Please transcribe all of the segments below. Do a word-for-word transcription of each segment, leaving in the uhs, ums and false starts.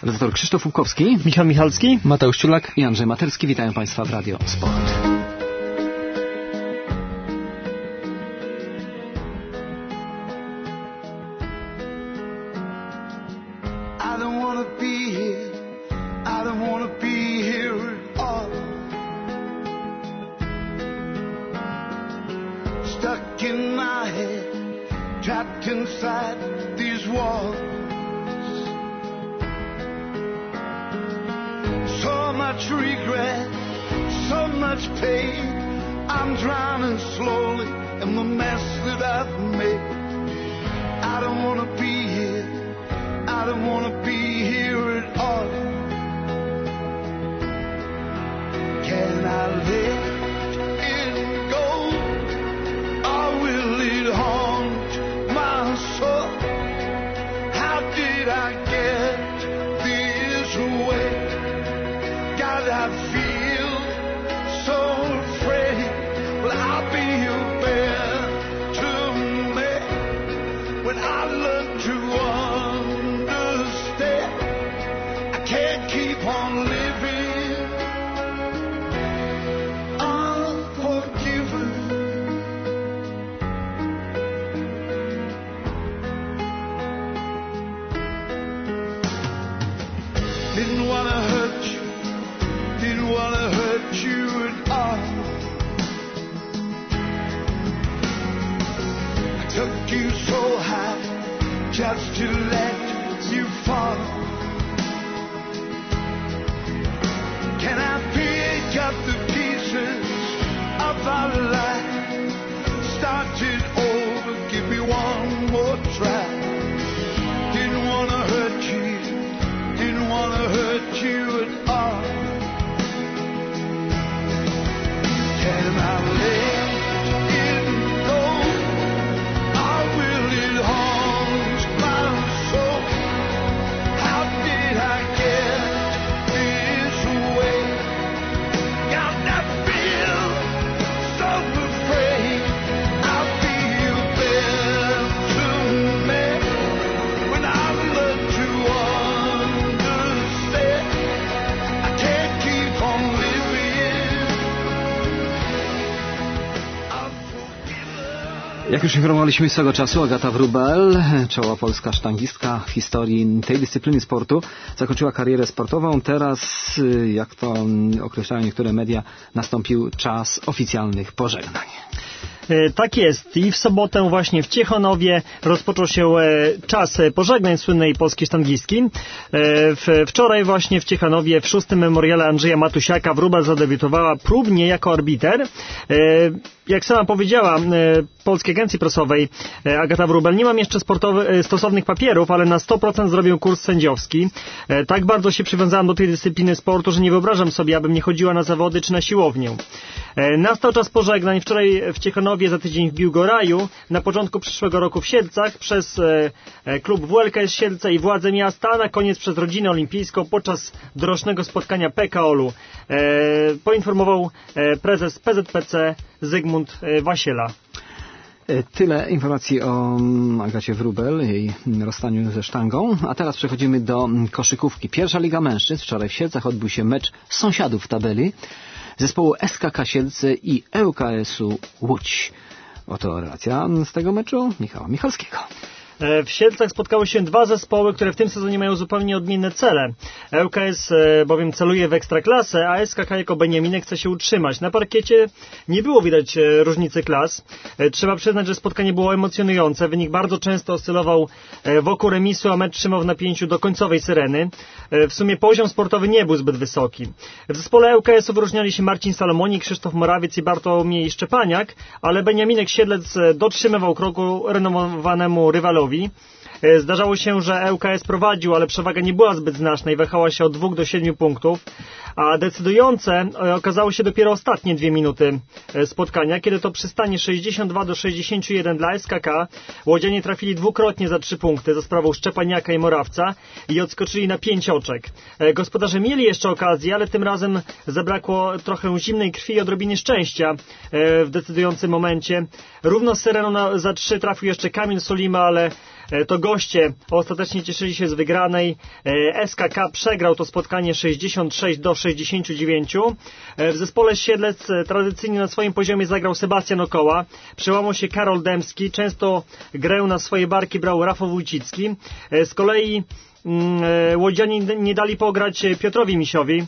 Redaktor Krzysztof Łukowski, Michał Michalski, Mateusz Ciulak i Andrzej Materski. Witają Państwa w Radio Sport. Jak już informowaliśmy swego czasu, Agata Wróbel, czołowa polska sztangistka w historii tej dyscypliny sportu, zakończyła karierę sportową. Teraz, jak to określają niektóre media, nastąpił czas oficjalnych pożegnań. Tak jest. I w sobotę właśnie w Ciechanowie rozpoczął się czas pożegnań słynnej polskiej sztangistki. Wczoraj właśnie w Ciechanowie w szóstym memoriale Andrzeja Matusiaka Wróbel zadebiutowała próbnie jako arbiter. Jak sama powiedziała Polskiej Agencji Prasowej Agata Wróbel, nie mam jeszcze stosownych papierów, ale na sto procent zrobię kurs sędziowski. Tak bardzo się przywiązałam do tej dyscypliny sportu, że nie wyobrażam sobie, abym nie chodziła na zawody czy na siłownię. Nastał czas pożegnań. Wczoraj w Ciechanowie, za tydzień w Biłgoraju, na początku przyszłego roku w Siedlcach przez klub W L K S Siedlce i władze miasta, a na koniec przez rodzinę olimpijską podczas dorocznego spotkania P K O L-u. Poinformował prezes P Z P C Zygmunt Wasiela. Tyle informacji o Agacie Wróbel, jej rozstaniu ze sztangą. A teraz przechodzimy do koszykówki. Pierwsza Liga Mężczyzn. Wczoraj w Siedlcach odbył się mecz sąsiadów w tabeli zespołu S K K Siedlce i E U K S-u Łódź. Oto relacja z tego meczu Michała Michalskiego. W Siedlcach spotkały się dwa zespoły, które w tym sezonie mają zupełnie odmienne cele. E U K S bowiem celuje w Ekstraklasę, a S K K jako Beniaminek chce się utrzymać. Na parkiecie nie było widać różnicy klas. Trzeba przyznać, że spotkanie było emocjonujące. Wynik bardzo często oscylował wokół remisu, a mecz trzymał w napięciu do końcowej syreny. W sumie poziom sportowy nie był zbyt wysoki. W zespole E U K S-u wyróżniali się Marcin Salomonik, Krzysztof Morawiec i Bartłomiej Szczepaniak, ale Beniaminek Siedlec dotrzymywał kroku renomowanemu rywalowi. Zdarzało się, że E U K S prowadził, ale przewaga nie była zbyt znaczna i wahała się od dwóch do siedmiu punktów, a decydujące okazało się dopiero ostatnie dwie minuty spotkania, kiedy to przy stanie sześćdziesiąt dwa do sześćdziesięciu jeden dla S K K łodzianie trafili dwukrotnie za trzy punkty za sprawą Szczepaniaka i Morawca i odskoczyli na pięć oczek. Gospodarze mieli jeszcze okazję, ale tym razem zabrakło trochę zimnej krwi i odrobiny szczęścia w decydującym momencie. Równo z syreną za trzy trafił jeszcze Kamil Sulima, ale to goście ostatecznie cieszyli się z wygranej. S K K przegrał to spotkanie sześćdziesiąt sześć do sześćdziesięciu dziewięciu. W zespole Siedlec tradycyjnie na swoim poziomie zagrał Sebastian Okoła. Przełamał się Karol Dębski. Często grę na swoje barki brał Rafał Wójcicki. Z kolei Łodzianie nie dali pograć Piotrowi Misiowi,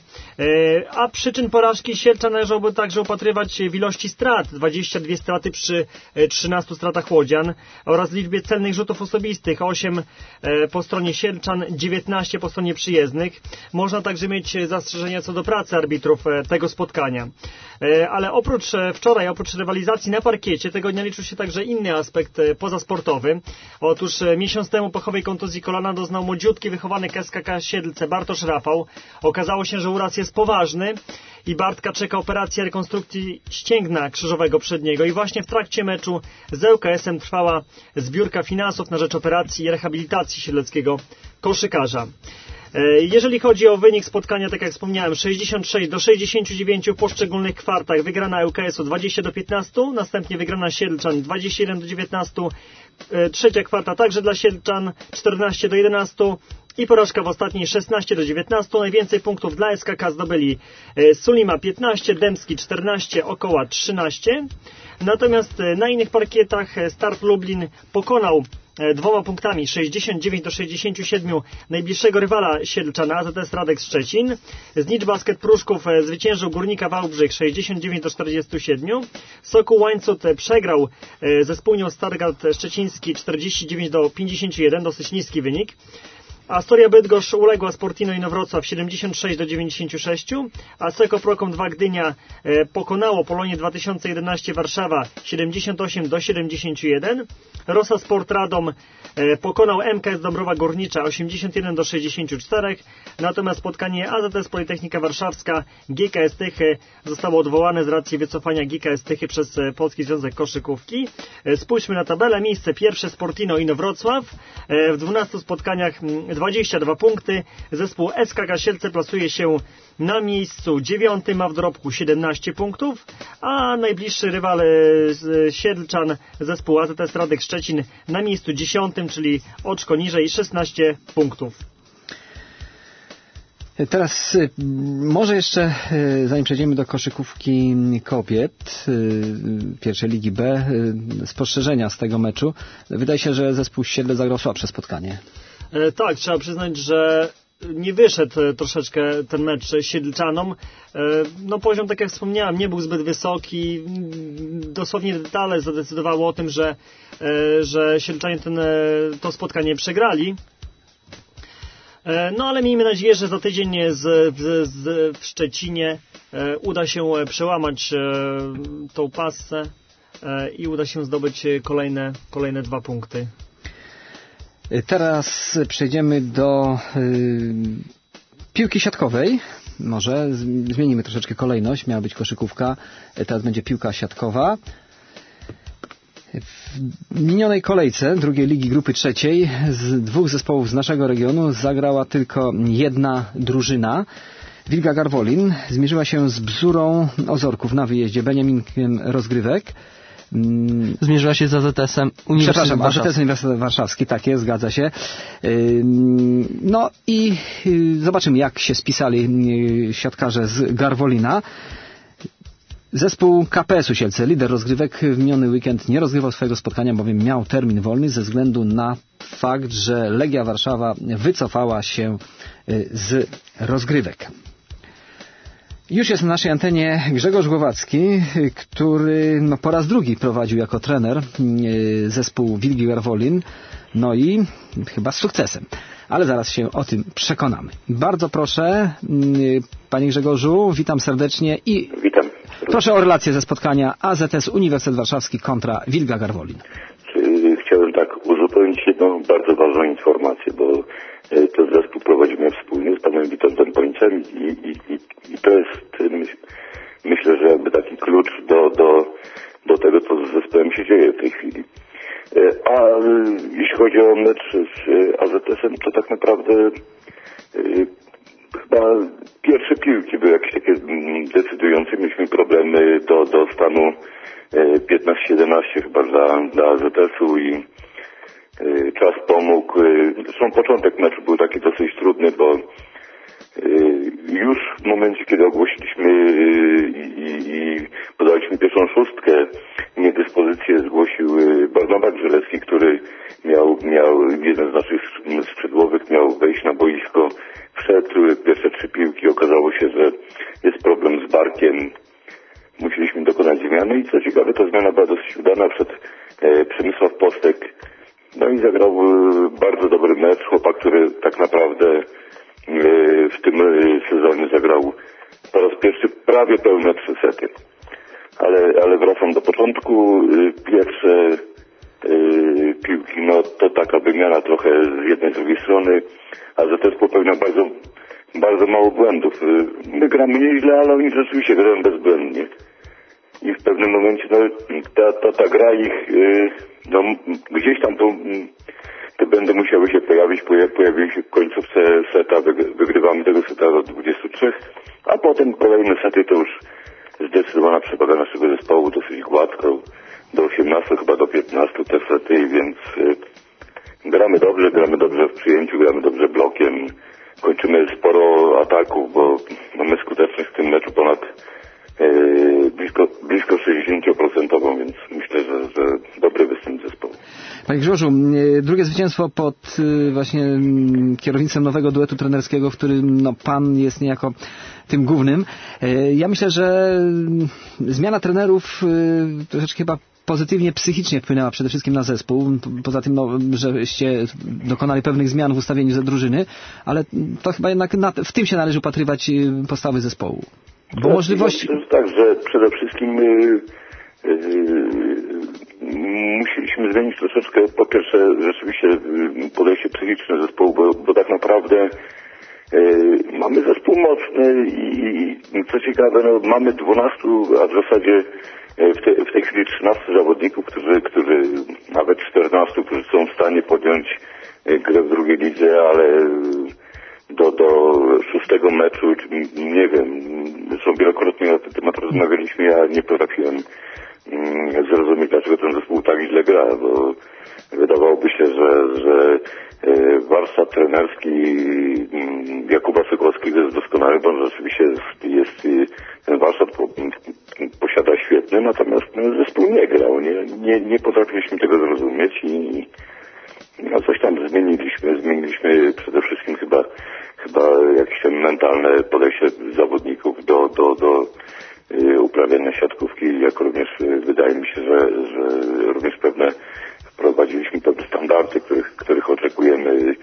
a przyczyn porażki Sielczan należałoby także upatrywać w ilości strat, dwadzieścia dwie straty przy trzynastu stratach Łodzian oraz liczbie celnych rzutów osobistych, osiem po stronie Sielczan, dziewiętnaście po stronie przyjezdnych. Można także mieć zastrzeżenia co do pracy arbitrów tego spotkania. Ale oprócz wczoraj, oprócz rywalizacji na parkiecie, tego dnia liczył się także inny aspekt pozasportowy. Otóż miesiąc temu po chowej kontuzji kolana doznał młodziutki wychowany K S K K Siedlce Bartosz Rafał. Okazało się, że uraz jest poważny i Bartka czeka operacja rekonstrukcji ścięgna krzyżowego przedniego i właśnie w trakcie meczu z L K S-em trwała zbiórka finansów na rzecz operacji i rehabilitacji siedleckiego koszykarza. Jeżeli chodzi o wynik spotkania, tak jak wspomniałem, sześćdziesiąt sześć do sześćdziesięciu dziewięciu w poszczególnych kwartach, wygrana L K S-u dwadzieścia do piętnastu, następnie wygrana Siedlczan dwadzieścia jeden do dziewiętnastu, trzecia kwarta także dla Siedlczan czternaście do jedenastu i porażka w ostatniej szesnaście do dziewiętnastu. Najwięcej punktów dla S K K zdobyli Sulima piętnaście, Dębski czternaście, Okoła trzynaście. Natomiast na innych parkietach Start Lublin pokonał dwoma punktami sześćdziesiąt dziewięć do sześćdziesięciu siedmiu najbliższego rywala Siedlczana, A Z S Radek Szczecin. Znicz Basket Pruszków zwyciężył Górnika Wałbrzych sześćdziesiąt dziewięć do czterdziestu siedmiu. Sokół Łańcut przegrał ze Spółnią Stargard Szczeciński czterdzieści dziewięć do pięćdziesięciu jeden, dosyć niski wynik. Astoria Bydgoszcz uległa Sportino Inowrocław siedemdziesiąt sześć do dziewięćdziesięciu sześciu, a Seko Prokom dwa Gdynia pokonało Polonię dwa tysiące jedenaście Warszawa siedemdziesiąt osiem do siedemdziesięciu jeden. Rosa Sport Radom pokonał M K S Dąbrowa Górnicza osiemdziesiąt jeden do sześćdziesięciu czterech. Natomiast spotkanie A Z S Politechnika Warszawska G K S Tychy zostało odwołane z racji wycofania G K S Tychy przez Polski Związek Koszykówki. Spójrzmy na tabelę. Miejsce pierwsze Sportino Inowrocław. W dwunastu spotkaniach dwadzieścia dwa punkty. Zespół S K K Sielce plasuje się na miejscu dziewiątym, ma w dorobku siedemnaście punktów, a najbliższy rywal z Siedlczan, zespół A Z S Radek Szczecin, na miejscu dziesiątym, czyli oczko niżej, szesnaście punktów. Teraz może jeszcze, zanim przejdziemy do koszykówki kobiet pierwszej Ligi B, spostrzeżenia z tego meczu. Wydaje się, że zespół Siedlec zagrał słabsze spotkanie. E, tak, trzeba przyznać, że nie wyszedł troszeczkę ten mecz Siedlczanom. E, no poziom, tak jak wspomniałem, nie był zbyt wysoki. Dosłownie detale zadecydowały o tym, że, e, że Siedlczanie ten, to spotkanie przegrali. E, no ale miejmy nadzieję, że za tydzień z, z, z, w Szczecinie e, uda się przełamać e, tą passę e, i uda się zdobyć kolejne, kolejne dwa punkty. Teraz przejdziemy do y, piłki siatkowej. Może zmienimy troszeczkę kolejność. Miała być koszykówka, teraz będzie piłka siatkowa. W minionej kolejce drugiej ligi grupy trzeciej z dwóch zespołów z naszego regionu zagrała tylko jedna drużyna. Wilga Garwolin zmierzyła się z Bzurą Ozorków na wyjeździe, Beniaminkiem Rozgrywek. Zmierzyła się z A Z S-em Uniwersytet Przepraszam, A Z S Uniwersytet Warszawski, tak jest, zgadza się. No i zobaczymy, jak się spisali siatkarze z Garwolina. Zespół K P S-u Sielce, lider rozgrywek, w miniony weekend nie rozgrywał swojego spotkania, bowiem miał termin wolny ze względu na fakt, że Legia Warszawa wycofała się z rozgrywek. Już jest na naszej antenie Grzegorz Głowacki, który no, po raz drugi prowadził jako trener zespół Wilgi Garwolin, no i chyba z sukcesem. Ale zaraz się o tym przekonamy. Bardzo proszę, panie Grzegorzu, witam serdecznie i witam. Proszę o relację ze spotkania A Z S Uniwersytet Warszawski kontra Wilga Garwolin. Chciałem tak uzupełnić jedną bardzo ważną informację, bo ten zespół prowadzimy wspólnie z panem Witoldem Pońcem i, i, i, i to jest, myśl, myślę, że jakby taki klucz do, do, do tego, co z zespołem się dzieje w tej chwili. A jeśli chodzi o mecz z A Z S-em, to tak naprawdę chyba pierwsze piłki były jakieś takie decydujące. Mieliśmy problemy do, do stanu piętnaście siedemnaście chyba dla, dla A Z S-u i czas pomógł. Zresztą początek meczu był taki dosyć trudny, bo już w momencie, kiedy ogłosiliśmy i, i podaliśmy pierwszą szóstkę, niedyspozycję zgłosił Barnabas Grzelecki, który miał, miał jeden z naszych skrzydłowych miał wejść na boisko, wszedł pierwsze trzy piłki, okazało się, że jest problem z barkiem, musieliśmy dokonać zmiany i co ciekawe, ta zmiana była dosyć udana przed e, Przemysław Postek, no i zagrał e, bardzo dobry mecz, chłopak, który tak naprawdę e, w tym sezonie zagrał po raz pierwszy prawie pełne trzy sety. Ale, ale wracam do początku. Pierwsze yy, piłki, no to taka wymiana trochę z jednej, z drugiej strony, a że też popełniał bardzo, bardzo mało błędów. My gramy nieźle, ale oni rzeczywiście grają bezbłędnie. I w pewnym momencie no, ta, ta, ta gra ich, yy, no, gdzieś tam to, te błędy musiały się pojawić, pojawiły się w końcówce seta, wygrywamy tego seta do dwudziestu trzech, a potem kolejne sety to już zdecydowana przewaga naszego zespołu, dosyć gładko, do osiemnastu, chyba do piętnastu te sety, więc y, gramy dobrze, gramy dobrze w przyjęciu, gramy dobrze blokiem, kończymy sporo ataków, bo mamy skuteczność w tym meczu ponad y, blisko, blisko sześćdziesiąt procent, więc myślę, że, że dobry występ zespołu. Panie Grzegorzu, drugie zwycięstwo pod właśnie kierownictwem nowego duetu trenerskiego, w którym no, pan jest niejako tym głównym. Ja myślę, że zmiana trenerów troszeczkę chyba pozytywnie psychicznie wpłynęła przede wszystkim na zespół. Poza tym, no, żeście dokonali pewnych zmian w ustawieniu ze drużyny, ale to chyba jednak na, w tym się należy upatrywać postawy zespołu. Bo tak, możliwości... To jest tak, że przede wszystkim yy, yy, musieliśmy zmienić troszeczkę, po pierwsze rzeczywiście podejście psychiczne zespołu, bo, bo tak naprawdę yy, mamy zespół mocny i, i co ciekawe, no, mamy dwunastu, a w zasadzie w, te, w tej chwili trzynastu zawodników, którzy, którzy nawet czternastu, którzy są w stanie podjąć grę w drugiej lidze, ale do, do szóstego meczu, nie wiem, zresztą wielokrotnie na ten temat rozmawialiśmy, ja nie potrafiłem mm, zrozumieć, dlaczego ten zespół tak źle gra, bo wydawałoby się, że, że e, warsztat trenerski m, Jakuba Sykowskiego jest doskonały, bo on rzeczywiście jest, jest ten warsztat po, posiada świetny, natomiast no, zespół nie grał, nie, nie, nie potrafiliśmy tego zrozumieć i no, coś tam zmieniliśmy, zmieniliśmy przede wszystkim chyba chyba jakieś tam mentalne podejście zawodników do, do, do y, uprawiania siatkówki, jak również y, wydaje mi się, że, że również pewne wprowadziliśmy pewne standardy, których, których oczekujemy y,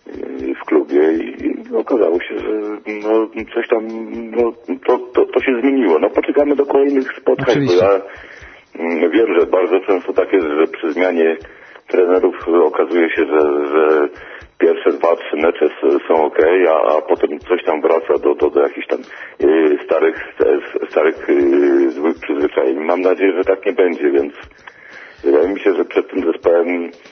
w klubie i, i okazało się, że no, coś tam, no, to, to, to się zmieniło. No poczekamy do kolejnych spotkań, Oczywiście. bo ja y, wiem, że bardzo często tak jest, że przy zmianie trenerów okazuje się, że, że pierwsze dwa, trzy mecze są ok, a, a potem coś tam wraca do, do, do jakichś tam y, starych, starych y, złych przyzwyczajeń. Mam nadzieję, że tak nie będzie, więc wydaje mi się, że przed tym zespołem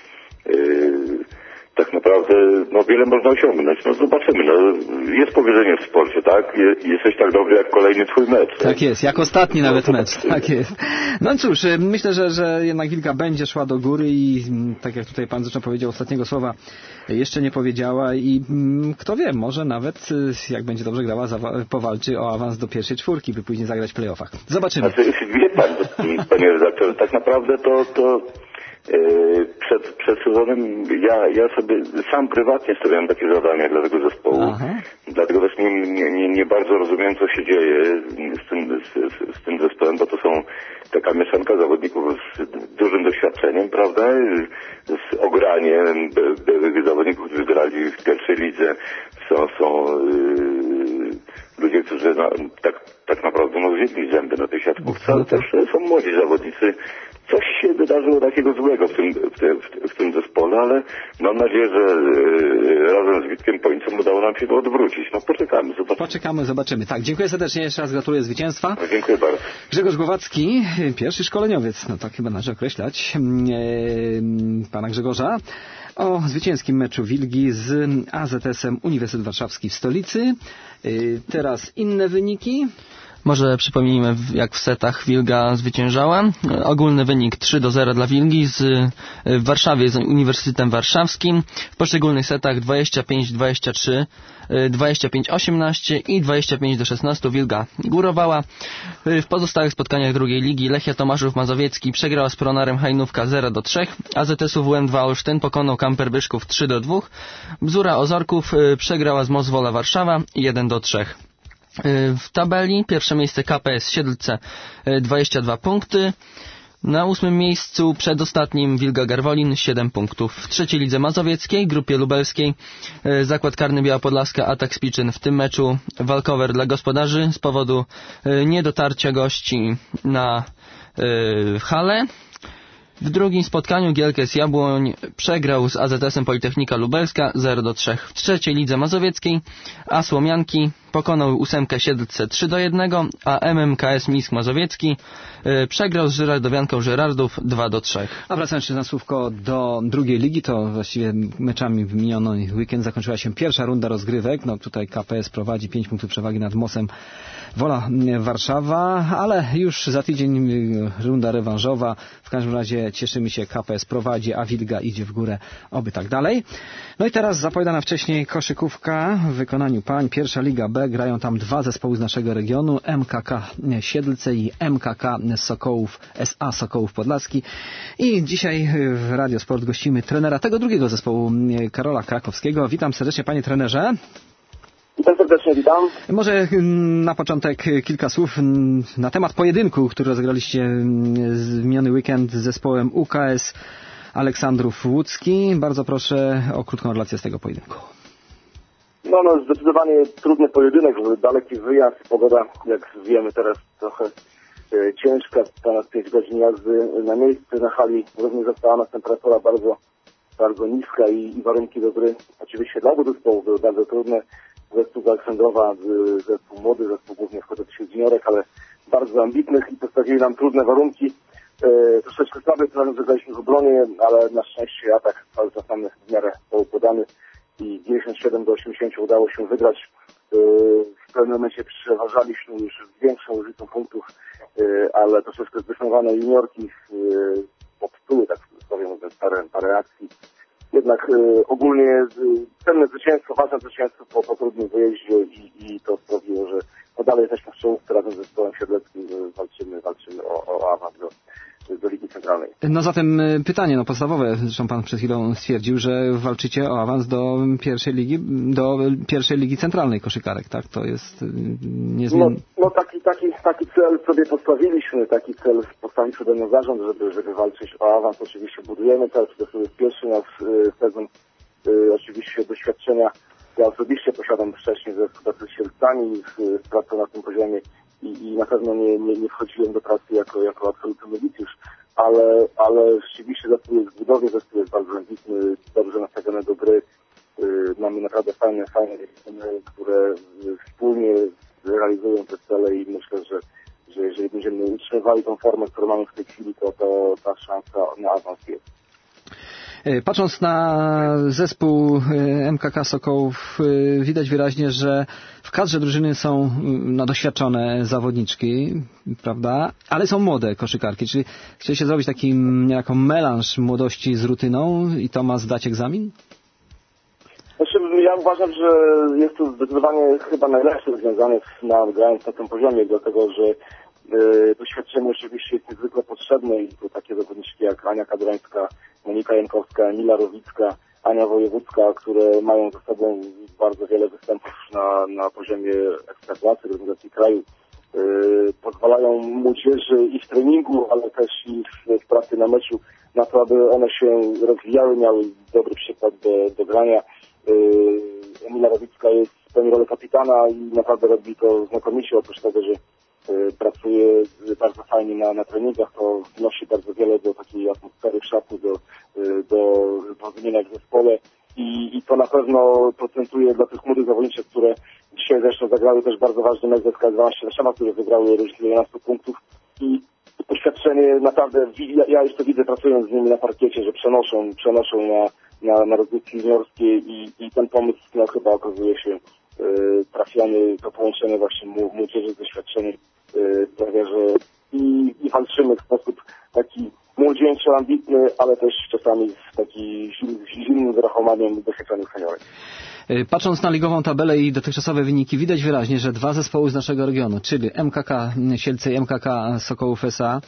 y, tak naprawdę no, wiele można osiągnąć. No zobaczymy. No, jest powiedzenie w sporcie, tak? Je, jesteś tak dobry jak kolejny twój mecz. Tak jest, jak ostatni nawet mecz. Tak jest. No cóż, myślę, że, że jednak Wilga będzie szła do góry i tak jak tutaj pan zresztą powiedział, ostatniego słowa jeszcze nie powiedziała i kto wie, może nawet jak będzie dobrze grała, powalczy o awans do pierwszej czwórki, by później zagrać w playoffach. Zobaczymy. Znaczy, wie pan, panie redaktorze, tak naprawdę to, to Przed, przed sezonem ja, ja sobie sam prywatnie stawiałem takie zadania dla tego zespołu. Aha. Dlatego też nie, nie, nie bardzo rozumiem, co się dzieje z tym, z, z, z tym zespołem, bo to są taka mieszanka zawodników z dużym doświadczeniem, prawda? Z ograniem zawodników, którzy grali w pierwszej lidze. Są, są yy, ludzie, którzy na, tak, tak naprawdę no, zjedli zęby na tej siatkówce, ale też są młodzi zawodnicy. Coś się wydarzyło takiego złego w tym, w, te, w, w tym zespole, ale mam nadzieję, że yy, razem z Witkiem Pońcem udało nam się to odwrócić. No poczekamy, zobaczymy. Poczekamy, zobaczymy. Tak, dziękuję serdecznie, jeszcze raz gratuluję zwycięstwa. No, dziękuję bardzo. Grzegorz Głowacki, pierwszy szkoleniowiec, no tak chyba należy określać, yy, pana Grzegorza, o zwycięskim meczu Wilgi z A Z S-em Uniwersytet Warszawski w stolicy. Yy, teraz inne wyniki. Może przypomnijmy, jak w setach Wilga zwyciężała. Ogólny wynik trzy do zera dla Wilgi z, w Warszawie z Uniwersytetem Warszawskim. W poszczególnych setach dwadzieścia pięć dwadzieścia trzy, dwadzieścia pięć osiemnaście i dwadzieścia pięć do szesnastu Wilga górowała. W pozostałych spotkaniach drugiej ligi Lechia Tomaszów Mazowiecki przegrała z Pronarem Hajnówka zero do trzech, A Z S U W M dwa Olsztyn pokonał Kamper Byszków trzy do dwóch, Bzura Ozorków przegrała z Mozwola Warszawa jeden do trzech. W tabeli pierwsze miejsce K P S Siedlce dwadzieścia dwa punkty. Na ósmym miejscu przedostatnim Wilga Garwolin siedem punktów. W trzeciej lidze mazowieckiej, grupie lubelskiej, Zakład Karny Biała Podlaska Atak Spiczyn w tym meczu walkover dla gospodarzy z powodu niedotarcia gości na halę. W drugim spotkaniu Gielkes Jabłoń przegrał z A Z S-em Politechnika Lubelska zero do trzech. W trzeciej lidze mazowieckiej A Słomianki pokonał ósemkę Siedlce trzy do jednego, a M M K S Mińsk Mazowiecki y, przegrał z Żyrardowianką Żyrardów dwa do trzech. A wracając jeszcze na słówko do drugiej ligi, to właściwie meczami w miniony weekend zakończyła się pierwsza runda rozgrywek. No tutaj K P S prowadzi pięć punktów przewagi nad Mosem Wola Warszawa, ale już za tydzień runda rewanżowa. W każdym razie cieszymy się, K P S prowadzi, a Wilga idzie w górę, oby tak dalej. No i teraz zapowiadana wcześniej koszykówka w wykonaniu pań. Pierwsza Liga B, grają tam dwa zespoły z naszego regionu, M K K Siedlce i M K K Sokołów, S A Sokołów Podlaski. I dzisiaj w Radio Sport gościmy trenera tego drugiego zespołu, Karola Krakowskiego. Witam serdecznie, panie trenerze. Witam serdecznie, witam. Może na początek kilka słów na temat pojedynku, który rozegraliście w miniony weekend z zespołem U K S Aleksandrów Łódzki. Bardzo proszę o krótką relację z tego pojedynku. No, no zdecydowanie trudny pojedynek, daleki wyjazd, pogoda, jak wiemy teraz, trochę e, ciężka, ponad pięć godzin jazdy na miejsce, na hali również została nas temperatura bardzo, bardzo niska i, i warunki do gry oczywiście dla obu zespołów były bardzo trudne. Zespół z Aleksandrowa, zespół młody, zespół głównie wchodzący się z juniorek, ale bardzo ambitnych i postawili nam trudne warunki. E, troszeczkę słaby plan zagraliśmy w obronie, ale na szczęście atak cały czas mamy w miarę poukładany i dziewięćdziesiąt siedem do osiemdziesięciu udało się wygrać. E, w pewnym momencie przeważaliśmy już z większą różnicą punktów, e, ale troszeczkę zdecydowane juniorki e, popsuły, tak powiem, parę, parę akcji. Jednak y, ogólnie y, cenne zwycięstwo, ważne zwycięstwo po, po trudnym wyjeździe i, i to sprawiło, że no dalej jesteśmy w czołówce razem z zespołem siedleckim, y, walczymy, walczymy o, o awans do, do Ligi Centralnej. No zatem pytanie no podstawowe, zresztą pan przed chwilą stwierdził, że walczycie o awans do pierwszej ligi, do pierwszej Ligi Centralnej koszykarek, tak? To jest niezmienny. No, no taki, taki, taki cel sobie postawiliśmy, taki cel postawił przede mną zarząd, żeby, żeby walczyć o awans. Oczywiście budujemy teraz, to jest pierwszy nasz y, sezon, y, oczywiście doświadczenia. Ja osobiście posiadam wcześniej ze pracy z Sielcami, z pracą na tym poziomie i, i na pewno nie, nie, nie wchodziłem do pracy jako, jako absolutny nowicjusz, ale, ale rzeczywiście zespół jest w budowie, zespół jest bardzo ambitny, dobrze nastawiony do gry. Yy, mamy naprawdę fajne, fajne dziewczyny, które wspólnie realizują te cele i myślę, że, że jeżeli będziemy utrzymywali tą formę, którą mamy w tej chwili, to, to ta szansa na awans jest. Patrząc na zespół M K K Sokołów, widać wyraźnie, że w kadrze drużyny są no, doświadczone zawodniczki, prawda? Ale są młode koszykarki, czyli chcieliście zrobić taki niejako melanż młodości z rutyną i to ma zdać egzamin? Znaczy, ja uważam, że jest to zdecydowanie chyba najlepsze rozwiązanie na, grając na tym poziomie, dlatego że Yy, doświadczenie oczywiście jest niezwykle potrzebne i to takie zawodniczki jak Ania Kadrońska, Monika Jankowska, Emila Rowicka, Ania Wojewódzka, które mają ze sobą bardzo wiele występów na, na poziomie ekstraklasy, reprezentacji kraju, yy, pozwalają młodzieży i w treningu, ale też i w, w pracy na meczu na to, aby one się rozwijały, miały dobry przykład do, do grania. Yy, Emila Rowicka jest pełni rolę kapitana i naprawdę robi to znakomicie, oprócz tego, że pracuje bardzo fajnie na, na treningach, to wnosi bardzo wiele do takiej atmosfery w szatni, do, do porozumienia w zespole i, i to na pewno procentuje dla tych młodych zawodniczek, które dzisiaj zresztą zagrały też bardzo ważny mecz z K S dwanaście Warszawa, które wygrały różnicę jedenastu punktów i doświadczenie naprawdę, ja, ja już to widzę pracując z nimi na parkiecie, że przenoszą, przenoszą na, na, na rozgrywki juniorskie i, i ten pomysł no, chyba okazuje się trafiamy, to połączenie właśnie młodzieży z doświadczeniem sprawia, że i, i walczymy w sposób taki młodzieńczy, ambitny, ale też czasami z takim zimnym zrachowaniem doświadczonych seniorów. Patrząc na ligową tabelę i dotychczasowe wyniki, widać wyraźnie, że dwa zespoły z naszego regionu, czyli M K K Sielce i M K K Sokołów S A,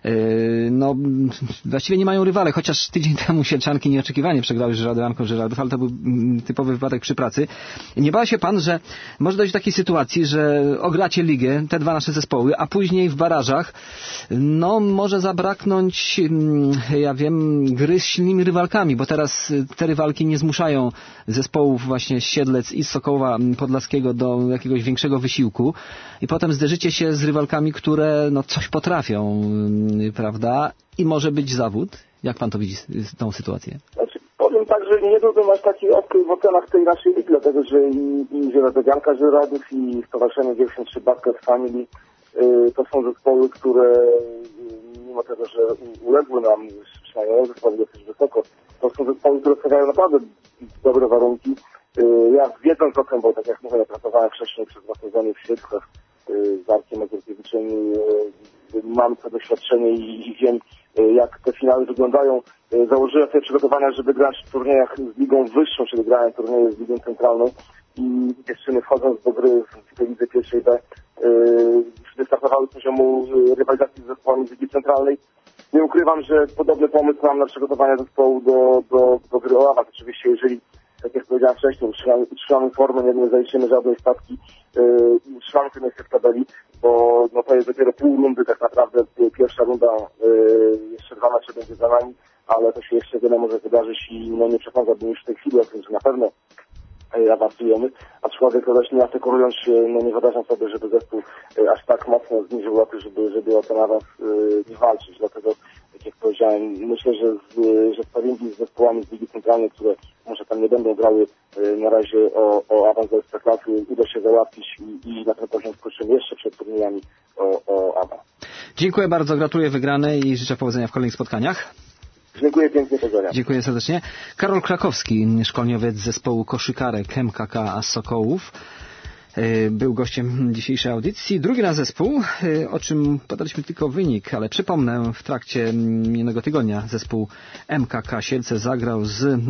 no właściwie nie mają rywale, chociaż tydzień temu Sielczanki nieoczekiwanie przegrały z Żeradowianką Żeradów, ale to był typowy wypadek przy pracy. Nie bał się pan, że może dojść do takiej sytuacji, że ogracie ligę, te dwa nasze zespoły, a później w barażach, no może zabraknąć, ja wiem, gry z silnymi rywalkami, bo teraz te rywalki nie zmuszają zespołów właśnie z Siedlec i z Sokoła Podlaskiego do jakiegoś większego wysiłku i potem zderzycie się z rywalkami, które no coś potrafią, prawda? I może być zawód. Jak pan to widzi, tą sytuację? Znaczy, powiem tak, że nie byłbym aż taki ostry w ocenach tej naszej ligi, dlatego że i, i Żeladowianka Żeradów i Stowarzyszenie dziewięćdziesiąt trzy Basket Family y, to są zespoły, które y, mimo tego, że uległy nam, mają zespoły dosyć wysoko, to są zespoły, które stawiają naprawdę dobre warunki. Ja wiedząc o tym, bo tak jak mówię, ja pracowałem wcześniej przez dwa sezony w Siedlcach z Arkiem Mazurkiewiczem, mam to doświadczenie i, i wiem, jak te finały wyglądają. Założyłem sobie przygotowania, żeby grać w turniejach z ligą wyższą, czyli grałem turnieje z ligą centralną i dziewczyny wchodząc do gry w tej lidze pierwszej B wystartowały z poziomu rywalizacji z zespołami z ligi centralnej. Nie ukrywam, że podobny pomysł mam na przygotowanie zespołu do, do, do gry o awans. Oczywiście, jeżeli, tak jak powiedziałem wcześniej, utrzymamy, utrzymamy formę, nie, nie zaliczymy żadnej stawki i yy, utrzymamy ten miejsce w tabeli, bo no, to jest dopiero pół rundy tak naprawdę. Pierwsza runda, yy, jeszcze dwa mecze będzie za nami, ale to się jeszcze wiele może wydarzyć i no, nie przesądzałbym już w tej chwili o tym, że na pewno yy, awansujemy. Aczkolwiek to też nie asykurując się, no nie wyobrażam sobie, żeby zespół yy, aż tak mocno zniżył loty, żeby, żeby o ten awans yy, nie walczyć. Dlatego, tak jak powiedziałem, myślę, że z, że sparingi z zespołami z Ligi Centralnej, które może tam nie będą grały yy, na razie o, o awans do Ekstraklasy, uda się załatwić i, i na ten poziom skoczymy jeszcze przed turniejami o, o awans. Dziękuję bardzo, gratuluję wygranej i życzę powodzenia w kolejnych spotkaniach. Dziękuję pięknie, pozdrawiam. Dziękuję serdecznie. Karol Krakowski, szkoleniowiec zespołu koszykarek M K K Sokołów, był gościem dzisiejszej audycji. Drugi raz zespół, o czym podaliśmy tylko wynik, ale przypomnę, w trakcie minionego tygodnia zespół M K K Sielce zagrał z yy,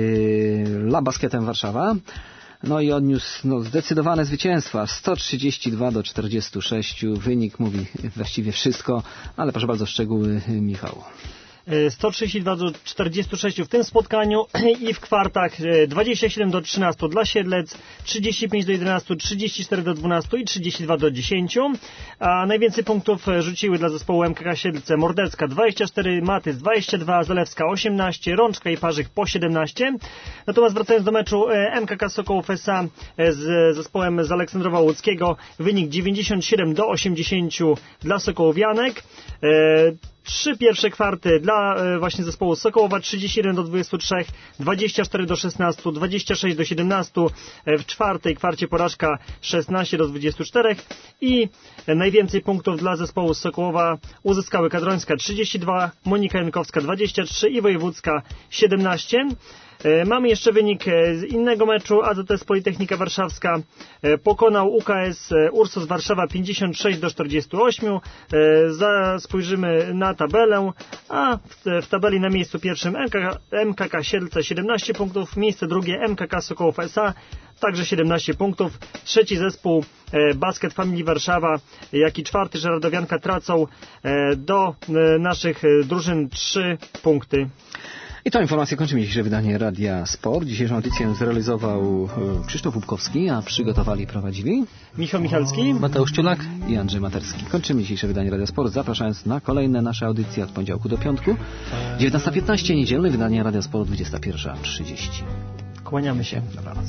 La Basketem Warszawa. No i odniósł no, zdecydowane zwycięstwa. sto trzydzieści dwa do czterdziestu sześciu. Wynik mówi właściwie wszystko, ale proszę bardzo szczegóły, Michał. sto trzydzieści dwa do czterdziestu sześciu w tym spotkaniu i w kwartach dwadzieścia siedem do trzynastu dla Siedlec, trzydzieści pięć do jedenastu, trzydzieści cztery do dwunastu i trzydzieści dwa do dziesięciu. A najwięcej punktów rzuciły dla zespołu M K K Siedlce Morderska dwadzieścia cztery, Matys dwadzieścia dwa, Zalewska osiemnaście, Rączka i Parzyk po siedemnaście. Natomiast wracając do meczu M K K Sokołów S A z zespołem z Aleksandrowa Łódzkiego, wynik dziewięćdziesiąt siedem do osiemdziesięciu dla Sokołowianek. Trzy pierwsze kwarty dla e, właśnie zespołu Sokołowa, trzydzieści jeden do dwudziestu trzech, dwadzieścia cztery do szesnastu, dwadzieścia sześć do siedemnastu, e, w czwartej kwarcie porażka szesnaście do dwudziestu czterech i e, najwięcej punktów dla zespołu Sokołowa uzyskały Kadrońska trzydzieści dwa, Monika Jankowska dwadzieścia trzy i Wojewódzka siedemnaście. Mamy jeszcze wynik z innego meczu. A Z T S Politechnika Warszawska pokonał U K S Ursus Warszawa pięćdziesiąt sześć do czterdziestu ośmiu. Spojrzymy na tabelę, a w, w tabeli na miejscu pierwszym M K K Sielce siedemnaście punktów, miejsce drugie M K K Sokołów S A także siedemnaście punktów. Trzeci zespół Basket Family Warszawa, jak i czwarty Żeradowianka tracą do naszych drużyn trzy punkty. I tą informację kończymy dzisiejsze wydanie Radia Sport. Dzisiejszą audycję zrealizował Krzysztof Łupkowski, a przygotowali i prowadzili Michał Michalski, Mateusz Ciulak i Andrzej Materski. Kończymy dzisiejsze wydanie Radia Sport, zapraszając na kolejne nasze audycje od poniedziałku do piątku. dziewiętnasta piętnaście, niedzielne wydanie Radia Sport, dwudziesta pierwsza trzydzieści. Kłaniamy się. Dobranoc.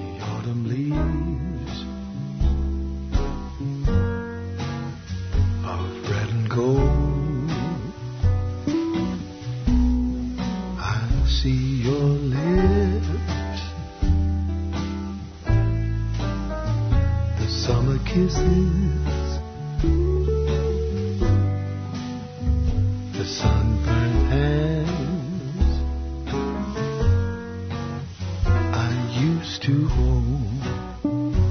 See your lips, the summer kisses, the sunburned hands I used to hold.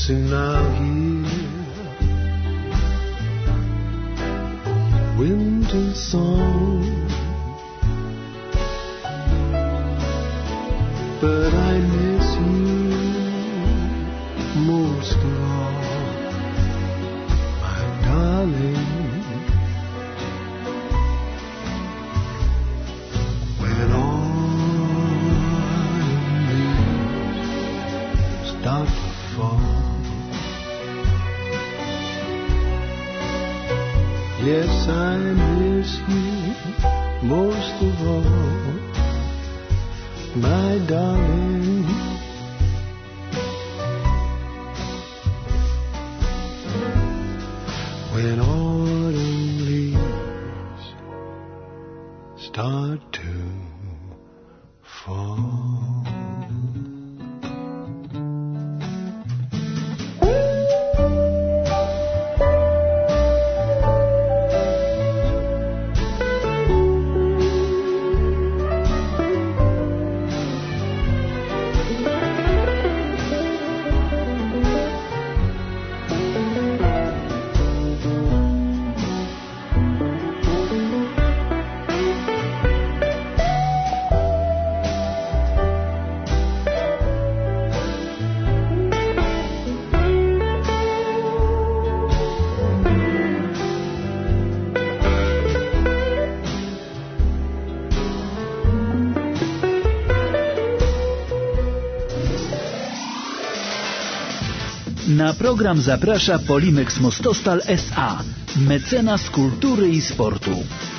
soon I'll hear winter song, but I miss you most of all, my darling. When autumn leaves start to fall, yes, I miss you most of all, my darling. When autumn leaves start to fall. Na program zaprasza Polimex Mostostal S A, mecenas kultury i sportu.